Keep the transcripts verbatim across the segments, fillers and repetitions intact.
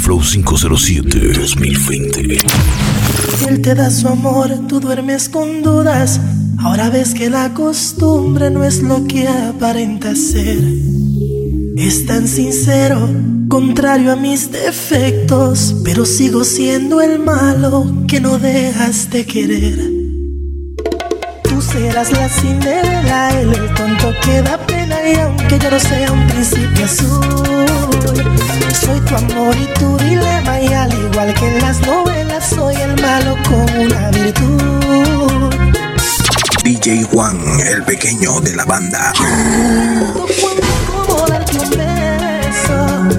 Flow quinientos siete dos mil veinte. Él te da su amor, tú duermes con dudas. Ahora ves que la costumbre no es lo que aparenta ser. Es tan sincero, contrario a mis defectos, pero sigo siendo el malo que no dejas de querer. Tú serás la Cinderela, él el tonto que da pena, y aunque yo no sea un príncipe azul, soy tu amor y tu dilema, y al igual que en las novelas soy el malo con una virtud. D J Juan, el pequeño de la banda. ¿Cómo darte un beso?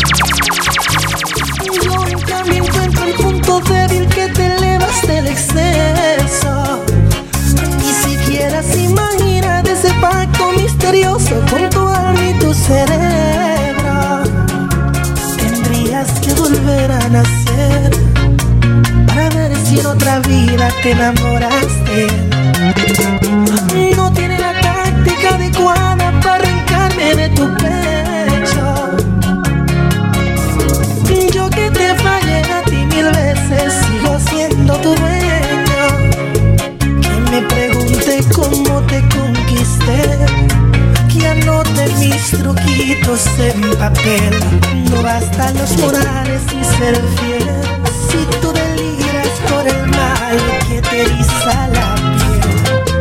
Yo en cambio encuentro el punto débil que te elevas del exceso. Ni siquiera se imagina de ese pacto misterioso con tu alma y tu cerebro. Tendrías que volver a nacer para ver si en otra vida te enamoraste. No tiene la táctica adecuada para arrancarme de tu pecho. Yo que te fallé a ti mil veces, sigo siendo tu dueño. Que me pregunte cómo te conquisté, que anote mis truquitos en papel. No bastan los morales y ser fiel, si tú deliras por el mal que te eriza la piel.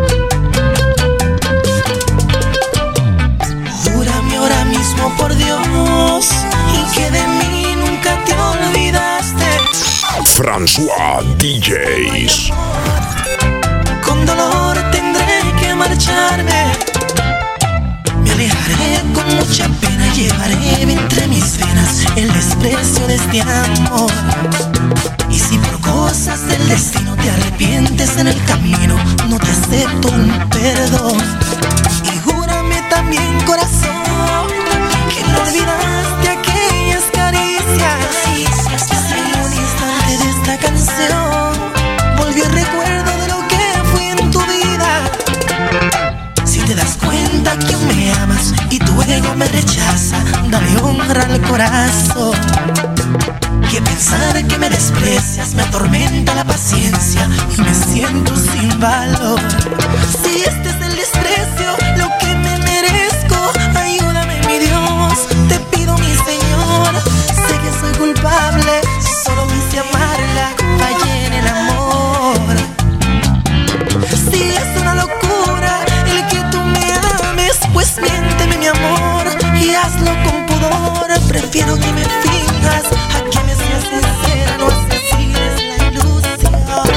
Júrame ahora mismo por Dios y que de mí nunca te olvidaste. François D Js. Con dolor tendré que marcharme. Me alejaré con mucha pena, llevaré entre mis venas el desprecio de este amor. Y si por cosas del destino te arrepientes en el camino, no te acepto un perdón. Y júrame también, corazón, que no olvidaste aquellas caricias. En un instante de esta canción volvió el recuerdo de lo que fui en tu vida. Si te das cuenta que aún me amas y tu ego me rechaza, dale honra al corazón. Que pensar que me desprecias me atormenta la paciencia y me siento sin valor. Si este es el desprecio, lo que me merezco, ayúdame mi Dios, te pido mi Señor. Sé que soy culpable, solo quise amarla, fallé en el amor. Si es una locura el que tú me ames, pues miénteme mi amor y hazlo con pudor. Prefiero que me finjas a que me seas sincera, no asesines la ilusión.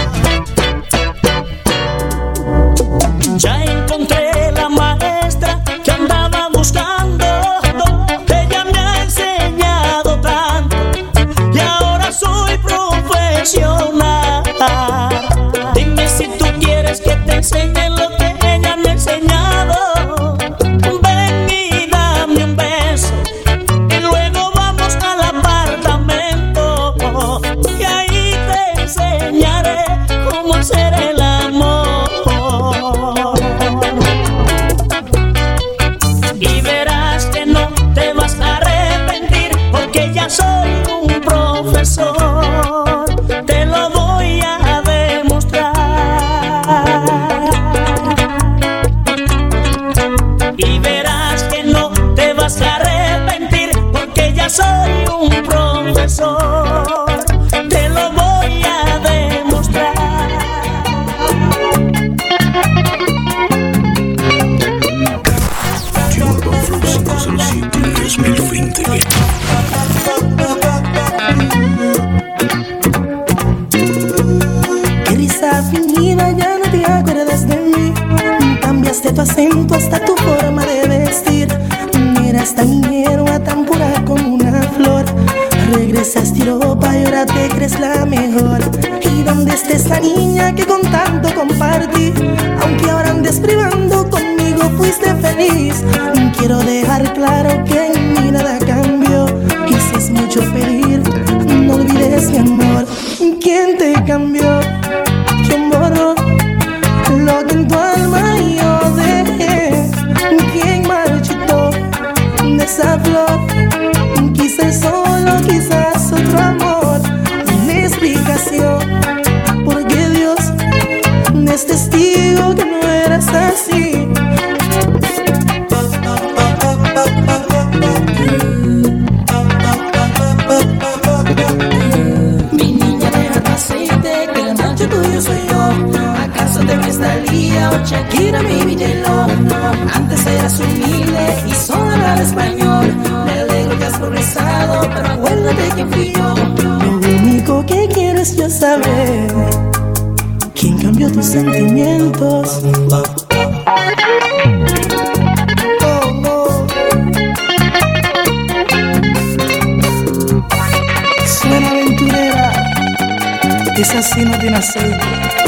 Ya encontré la maestra que andaba buscando. Ella me ha enseñado tanto y ahora soy profesional. Dime si tú quieres que te enseñe lo que ella me ha enseñado. Ven y dame un beso y luego vamos al apartamento y ahí te enseñaré cómo hacer el amor. Y verás que no te vas a arrepentir, porque ya soy un profesor, te lo voy a demostrar. Y verás que no te vas a arrepentir, porque ya soy un profesor, te lo voy a demostrar. Urban Flow quinientos siete dos mil veinte. Qué risa finida, ya no te acuerdas de mí. Cambiaste tu acento hasta tu forma de vestir. Eras tan ingenua, tan pura como una flor. Regresaste a Europa y ahora te crees la mejor. ¿Y dónde está esa niña que con tanto compartí? Aunque ahora andes privando, conmigo fuiste feliz. Quiero dejar claro que en mí nada cambió. Y si es mucho pedir, no olvides mi amor. ¿Quién te cambió? ¿Quién borró lo que en tu alma yo dejé? ¿Quién marchitó de esa flor? Quizás solo, quizás otro Antes eras humilde y solo hablaba español. Me alegro que has progresado, pero acuérdate que fui yo. Lo único que quiero es yo saber quién cambió tus sentimientos. Oh, no. Suena aventurera, esa sí no tiene aceite.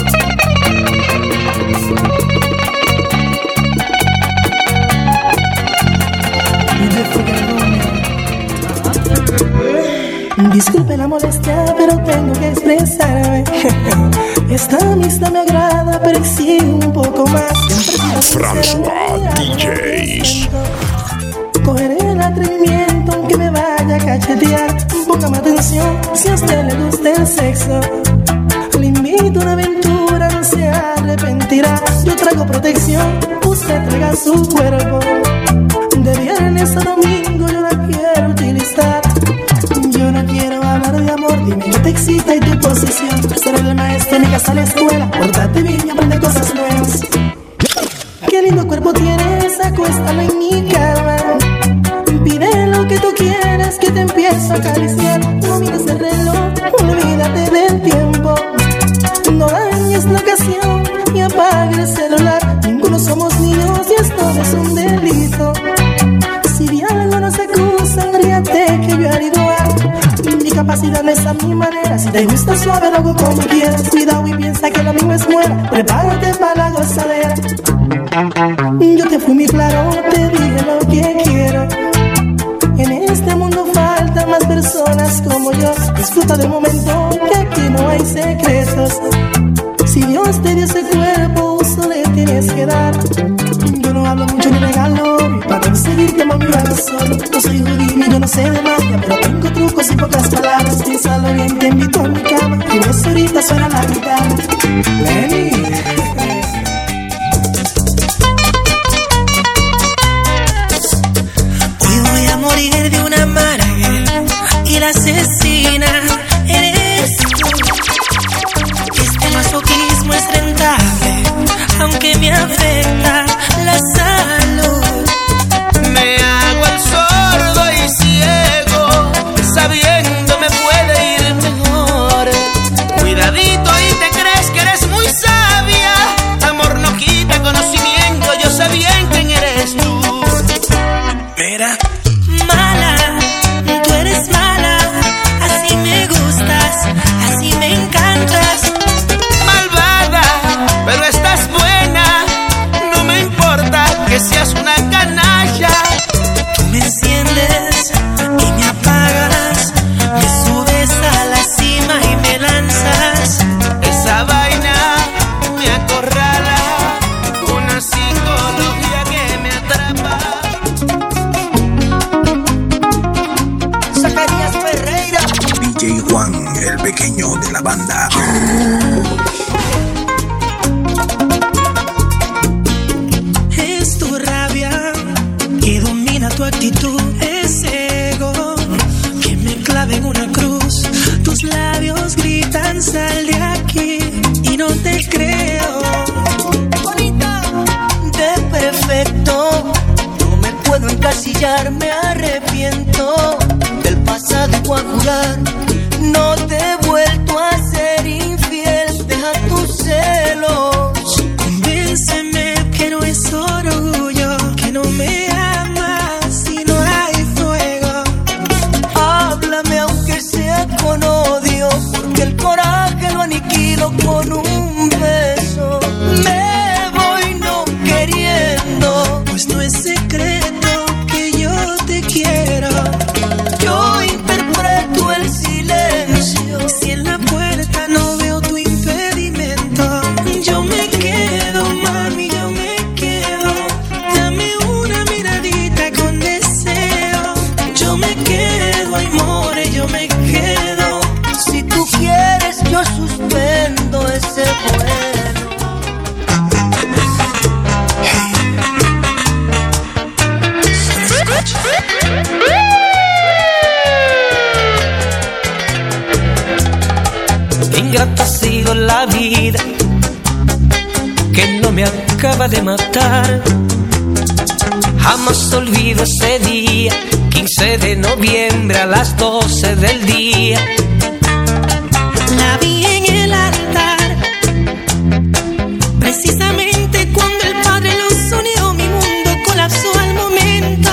Disculpe la molestia, pero tengo que expresarme. Esta amistad me agrada, pero exige un poco más. François D Js. Cogeré el atrevimiento aunque me vaya a cachetear. Póngame atención, si a usted le gusta el sexo, le invito a una aventura, no se arrepentirá. Yo traigo protección, usted traiga su cuerpo. De viernes a domingo yo la quiero utilizar. Yo no quiero hablar de amor, dime que te excita y tu posición. Ser el maestro en mi casa a la escuela, pórtate bien y aprende cosas nuevas. Qué lindo cuerpo tienes, acuéstalo en mi cama. Pide lo que tú quieras, que te empiezo a acariciar. No mires el reloj, olvídate del tiempo. No dañes la ocasión y apaga el celular. Ninguno somos niños y esto es un delito. Si de algo nos acusan, ríate que yo haré igual. Mi capacidad no es a mi manera. Si te gusta suave, lo hago como quieras. Cuidado y piensa que lo mismo es muera. Prepárate para la gozadera. Yo te fui muy claro, te dije lo que quiero. En este mundo faltan más personas como yo. Disfruta del momento, que aquí no hay secretos. Si Dios te dio ese cuerpo, uso le tienes que dar. Yo no hablo mucho ni regalo, y para conseguirte mami lo hago solo. No soy judío y yo no sé de magia, pero tengo trucos y pocas palabras. Piénsalo bien, te invito a mi cama, y ves ahorita suena la guitarra. Lenny. Morir de una amarga y la asesina eres tú. Este masoquismo es rentable, aunque me afecta la salud. Me hago el sordo y ciego, sabiendo me puede ir mejor. Cuidadito y te crees que eres muy sabia. Amor no quita conocimiento, yo sé bien quién eres tú. Mira. Mala, tú eres mala, así me gustas, así me encantas. Malvada, pero estás buena, no me importa que seas una canalla. Tú me enciendes y me apagas, me subes a la cima y me lanzas. Esa vaina me acorrala, una psicología que me atrapa. D J Juan, el pequeño de la banda. Es tu rabia que domina tu actitud, es ego que me clava en una cruz. Tus labios gritan sal de aquí y no te creo. Bonita, de perfecto, no me puedo encasillar, me arrepiento del pasado y voy a jurar. No te he vuelto a ser infiel, deja tus celos. Convénceme que no es orgullo, que no me amas si no hay fuego. Háblame aunque sea con odio, porque el coraje lo aniquilo con un beso. Me voy no queriendo, pues no es secreto que yo te quiero. Yo interpreto el silencio, si en la puerta no veo tu impedimento. Yo me quedo, mami, yo me quedo. Dame una miradita con deseo. Yo me quedo, ay, more, yo me quedo. Si tú quieres, yo suspendo ese vuelo. Ingrata ha sido la vida que no me acaba de matar. Jamás olvido ese día, quince de noviembre a las doce del día. La vi en el altar, precisamente cuando el Padre los unió, mi mundo colapsó al momento.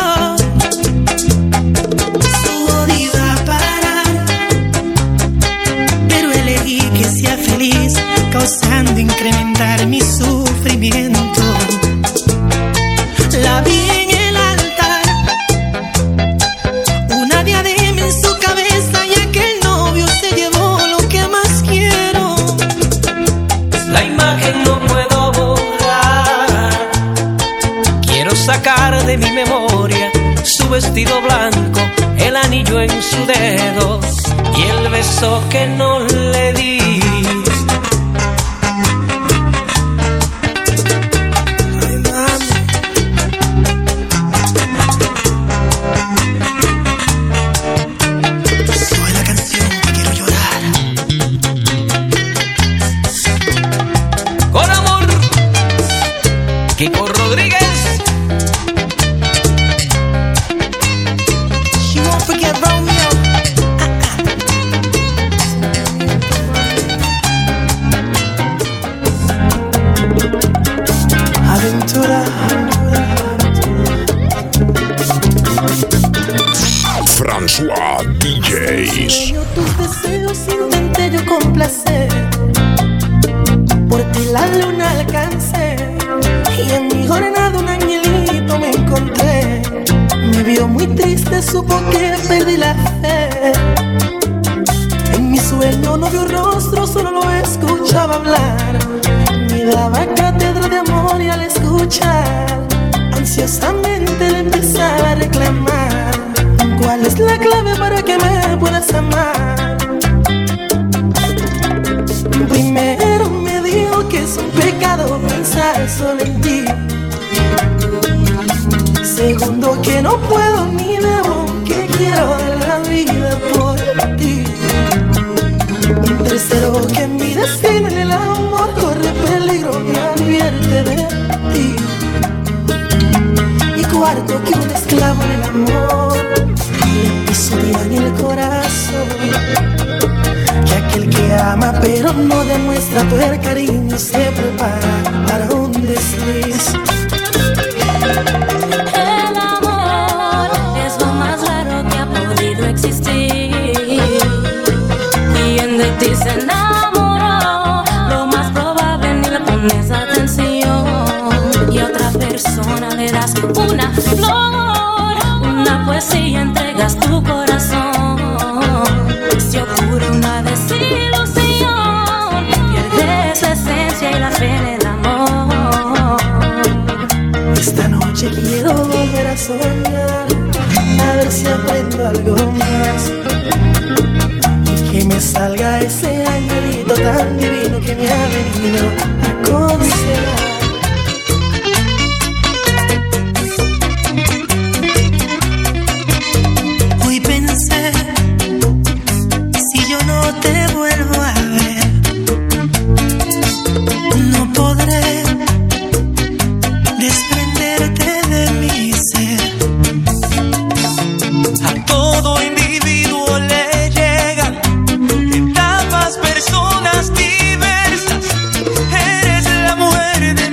Su boda iba a parar, pero elegí que sea feliz, causando incrementar mi sufrimiento. La vi en el altar, una diadema en su cabeza, y aquel novio se llevó lo que más quiero. La imagen no puedo borrar, quiero sacar de mi memoria su vestido blanco, el anillo en su dedo y el beso que no le di. Kiko Rodríguez. She won't forget Romeo. Aventura. François D Js. Tus deseos intenté yo complacer, por ti la luna alcancé, y en mi jornada un angelito me encontré. Me vio muy triste, supo que perdí la fe. En mi sueño no vio rostro, solo lo escuchaba hablar. Me daba cátedra de amor y al escuchar, ansiosamente le empezaba a reclamar: ¿cuál es la clave para que me puedas amar? Primero me dijo que es un pecado pensar solo en ti. Segundo, que no puedo ni debo, que quiero dar la vida por ti. Y tercero, que mi destino en el amor corre peligro, me advierte de ti. Y cuarto, que un esclavo en el amor le pisotean el corazón, que aquel que ama pero no demuestra todo el cariño se prepara para un desliz. El amor es lo más raro que ha podido existir. Quien de ti se enamoró, lo más probable ni le pones atención, y a otra persona le das una flor, una poesía, entregas tu corazón. Si ocurre una desilusión, pierdes la esencia y la fe en el amor. Esta noche quiero volver a soñar, a ver si aprendo algo más, y que me salga ese angelito tan divino que me ha venido a consolar. Hoy pensé, si yo no te vuelvo a ver, no podré desprenderte de mi ser. A todo individuo le llegan etapas, personas diversas. Eres la mujer de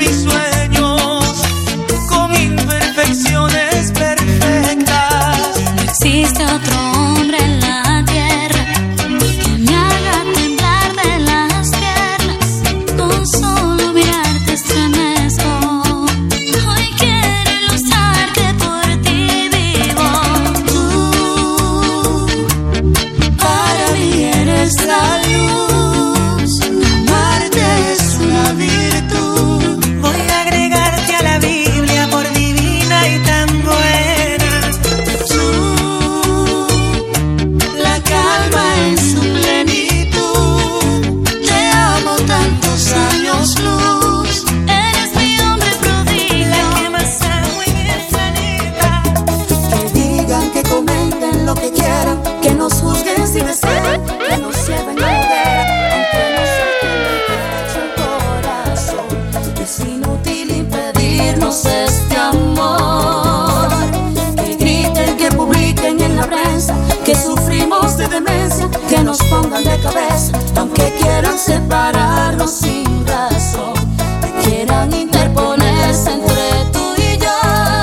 quieran separarnos sin razón, que quieran interponerse entre tú y yo.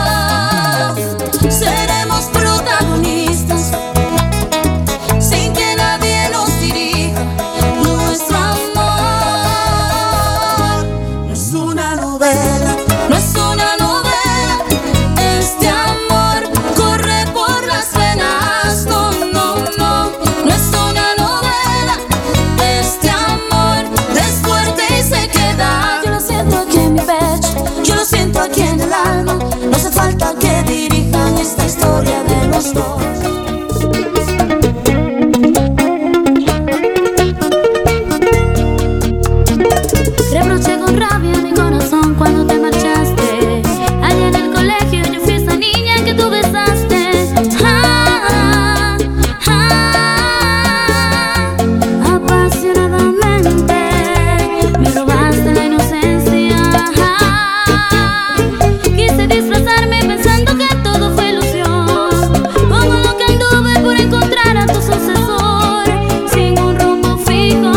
Seremos protagonistas sin que nadie nos dirija. Nuestro amor no es una novela, no es una novela. Este amor corre por las venas. No, no, no, no es una novela. Este amor es fuerte y se queda. Yo lo siento aquí en mi pecho, yo lo siento aquí en el alma. No hace falta que dirijan esta historia de los dos. Reproché con rabia mi corazón cuando te marchaste. Allá en el colegio yo fui esa niña que tú besaste. Ah, ah, apasionadamente me robaste la inocencia. Ah, quise disfrazarme pensando que todo fue ilusión, como lo que anduve por encontrar a tu sucesor sin un rumbo fijo.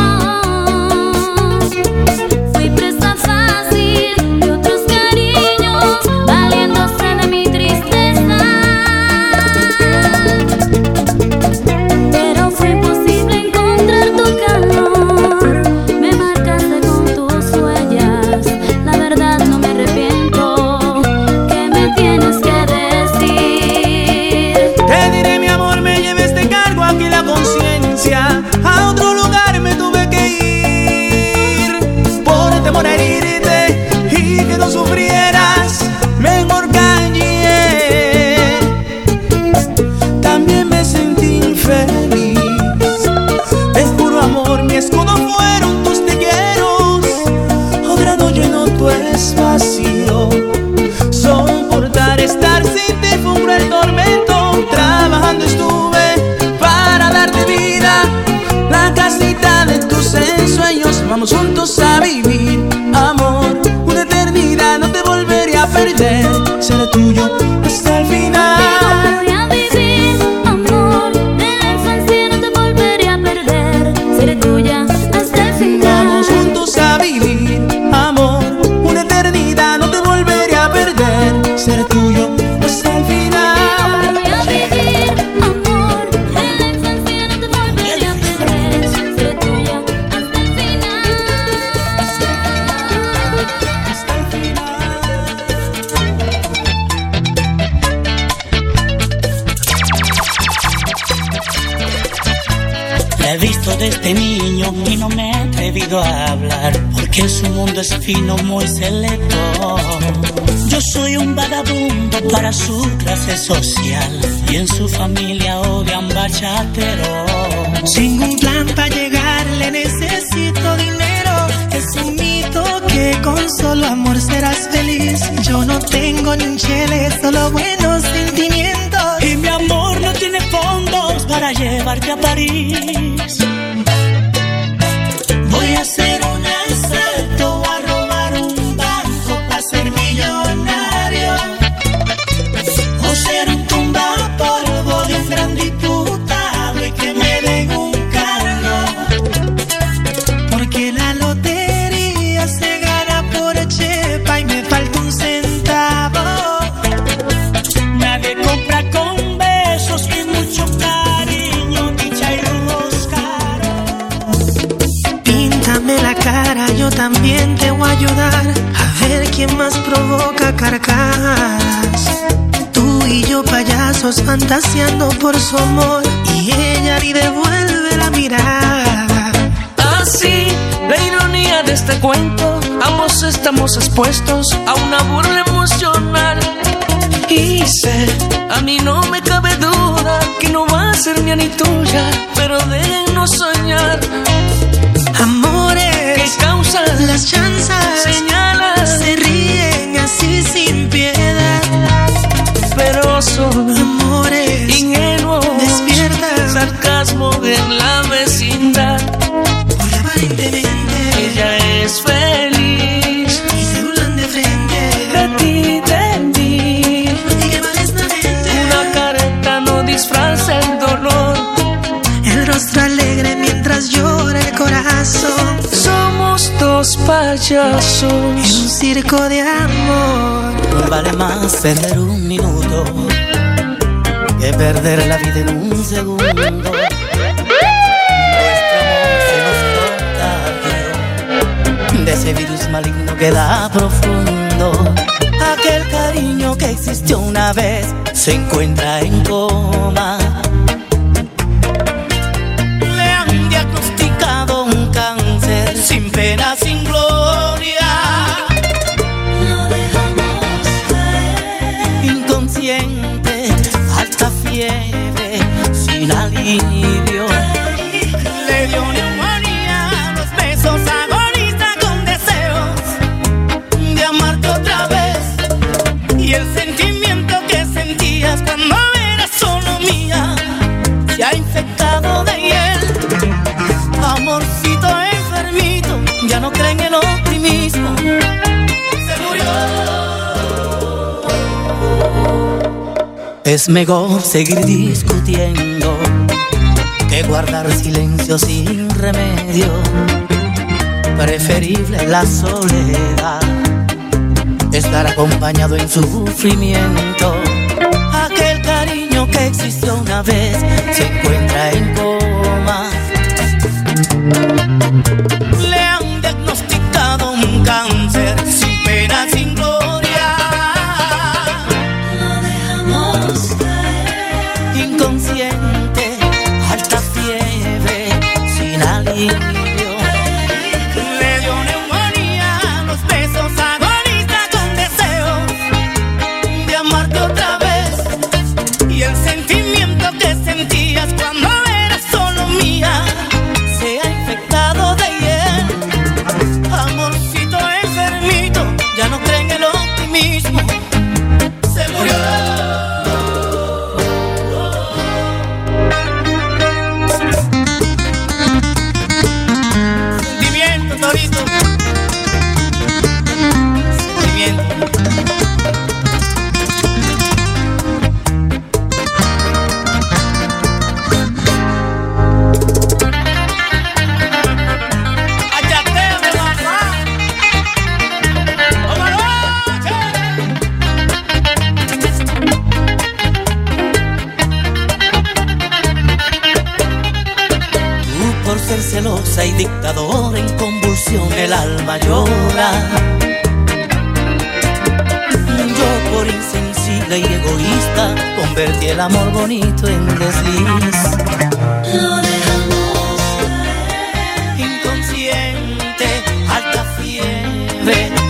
Fui presa fácil de otros cariños, valiéndose de mi tristeza. Pero fue imposible encontrar tu calor. Me marcaste con tus huellas. La verdad no me arrepiento. ¿Qué me tienes que decir? Te diré, mi amor, me llevé este cargo aquí la conciencia. A otro lugar me tuve que ir por temor a herirte y que no sufrieras. Mejor callé. También me sentí infeliz. Es puro amor, mi escudo fueron tus te quieros. Otra noche llenó tu espacio. Soportar estar sin ti fue un cruel tormento. Trabajando estuve para darte vida. La casita de tus ensueños, vamos juntos a vivir. Amor, una eternidad, no te volveré a perder. Seré tuyo hasta el final. Voy a vivir, amor, de la infancia no te volveré a perder. Seré tuya hasta el final. Vamos juntos a vivir. Amor, una eternidad, no te volveré a perder. Seré tuyo hasta el final. Voy a vivir, amor, de la infancia no te volveré a perder. Seré tuya hasta el final. Hasta el final. La he visto desde niño y no me he atrevido a hablar, porque en su mundo es fino, muy selecto. Yo soy un vagabundo para su clase social, y en su familia odian bachatero. Sin un plan para llegar le necesito dinero. Es un mito que con solo amor serás feliz. Yo no tengo ni un chele, solo buenos sentimientos. Y mi amor no tiene fondos para llevarte a París. Voy a hacer un asalto o a robar un banco para ser millonario, o ser un tumbapolvo de un gran diputado y que me den un cargo. Porque la lotería se gana por chepa y me falta un centavo. Nadie compra con besos y mucho cariño, dicha y rudos caros. Píntame la cara, yo también te voy a ayudar a ver quién más provoca carcajadas. Tú y yo payasos fantaseando por su amor, y ella ni devuelve la mirada. Así, la ironía de este cuento, ambos estamos expuestos a una burla emocional. Y sé, a mí no me cabe duda que no va a ser mía ni tuya, pero déjennos soñar. Amores que causan las chanzas, señalan, se ríen así sin piedad. pero son Amores ingenuos, despiertan sarcasmo en la vecindad. porque aparentemente Ella es feliz y se burlan de frente. de ti, de mí. Y que modestamente Una careta no disfraza el dolor. el rostro alegre mientras llora el corazón. payasos. En un circo de amor vale más perder un minuto que perder la vida en un segundo. Nuestro amor se nos contagió de ese virus maligno que da profundo. Aquel cariño que existió una vez se encuentra en coma. Le han diagnosticado un cáncer sin pena, sin gloria. Lo dejamos caer. Inconsciente, alta fiebre, sin alivio. Le dio neumonía, los besos agoniza con deseos de amarte otra vez. Y el sentimiento que sentías cuando eras solo mía se ha infectado de hiel. Amorcito enfermito, ya no creen en el optimismo. Se murió. Es mejor seguir discutiendo que guardar silencio sin remedio. Preferible la soledad, estar acompañado en sufrimiento. Aquel cariño que existió una vez se encuentra en coma. Le han diagnosticado un cáncer sin pena, sin gloria. Lo dejamos caer. Inconsciente, alta fiebre, sin alivio. Celosa y dictadora en convulsión, el alma llora. Yo por insensible y egoísta convertí el amor bonito en desliz. Lo dejamos caer. Inconsciente, alta fiebre,